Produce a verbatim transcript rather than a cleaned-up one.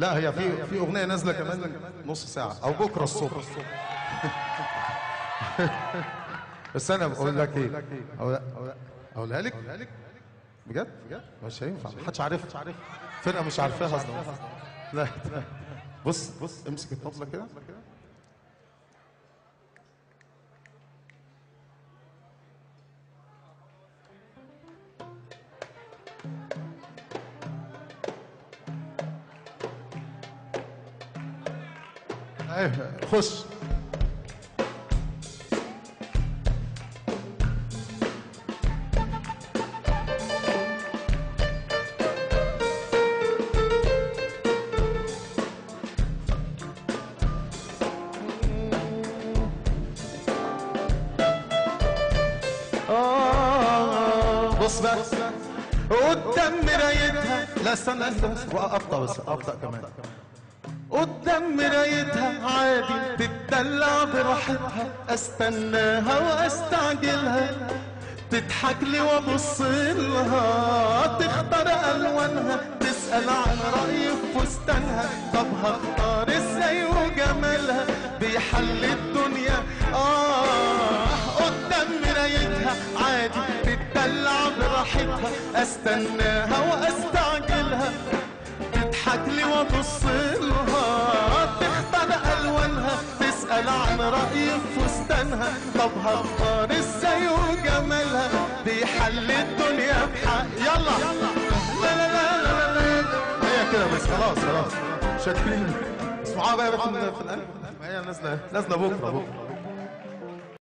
لا هي في في اغنيه نازله كمان نص ساعه او بكره الصبح. بس انا بقول لك ايه، اقولها لك بجد مش هينفع، محدش عارفها، فرقه مش عارفاها اصلا. لا بص بص امسك الطبله كده. ايوه خش. بص بقى قدام مرايتها، لا استنى استنى ابطأ، بس ابطأ كمان. قدام مرايتها عادي تتدلع براحتها، استناها واستعجلها، تضحك لي وابص لها، تختار الوانها، تسأل عن رأيي في فستانها، طب هختار ازاي وجمالها بيحل الدنيا. اه قدام مرايتها عادي تتدلع براحتها، استناها واستعجلها، تضحك لي وابص لها، تختار الوانها، تسأل عن رأيي في فستانها، طب هختار ازاي وجمالها بيحل الدنيا بحق. يلا لا لا لا لا لا هي كده بس، خلاص خلاص شاكرين. اسمعوها بقى في القلب، هي نازله نازله بكره بكره.